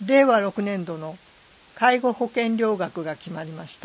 令和6年度の介護保険料額が決まりました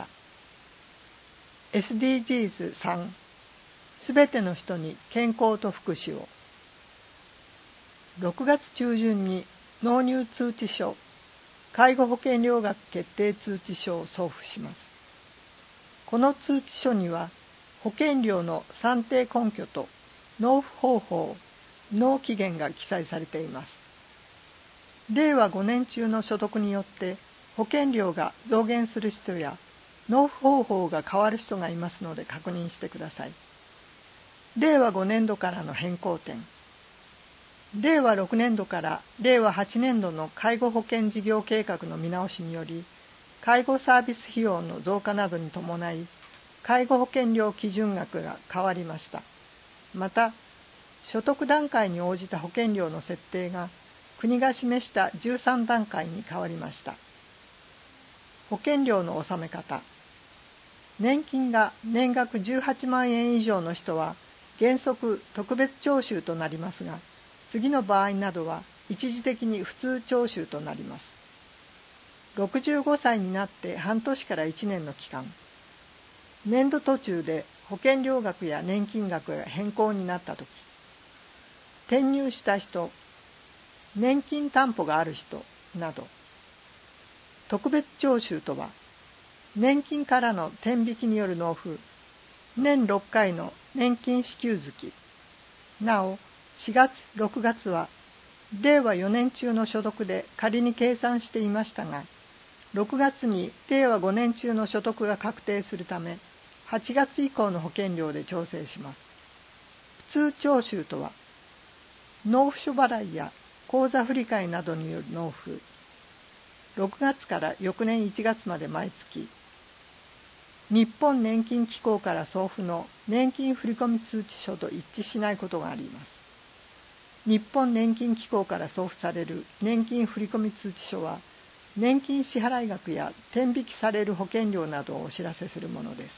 。SDGs3 すべての人に健康と福祉を。6月中旬に納入通知書介護保険料額決定通知書を送付します。この通知書には保険料の算定根拠と納付方法、納期限が記載されています。令和5年中の所得によって保険料が増減する人や納付方法が変わる人がいますので確認してください。令和5年度からの変更点。令和6年度から令和8年度の介護保険事業計画の見直しにより、介護サービス費用の増加などに伴い、介護保険料基準額が変わりました。また、所得段階に応じた保険料の設定が国が示した13段階に変わりました。保険料の納め方。年金が年額18万円以上の人は原則特別徴収となりますが、次の場合などは一時的に普通徴収となります。65歳になって半年から1年の期間、年度途中で保険料額や年金額が変更になったとき、転入した人、年金担保がある人など。特別徴収とは、年金からの天引きによる納付、年6回の年金支給月。なお、4月、6月は、令和4年中の所得で仮に計算していましたが、6月に令和5年中の所得が確定するため、8月以降の保険料で調整します。普通徴収とは、納付書払いや口座振替などによる納付、6月から翌年1月まで毎月、日本年金機構から送付の年金振込通知書と一致しないことがあります。日本年金機構から送付される年金振込通知書は、年金支払額や天引きされる保険料などをお知らせするものです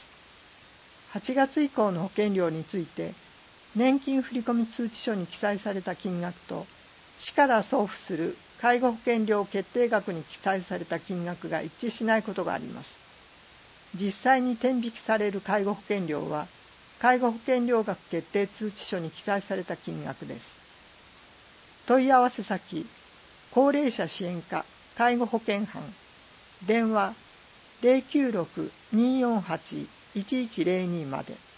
。8月以降の保険料について、年金振込通知書に記載された金額と、市から送付する介護保険料決定額に記載された金額が一致しないことがあります。実際に天引きされる介護保険料は、介護保険料額決定通知書に記載された金額です。問い合わせ先、高齢者支援課介護保険班、電話 096-248-1102 まで。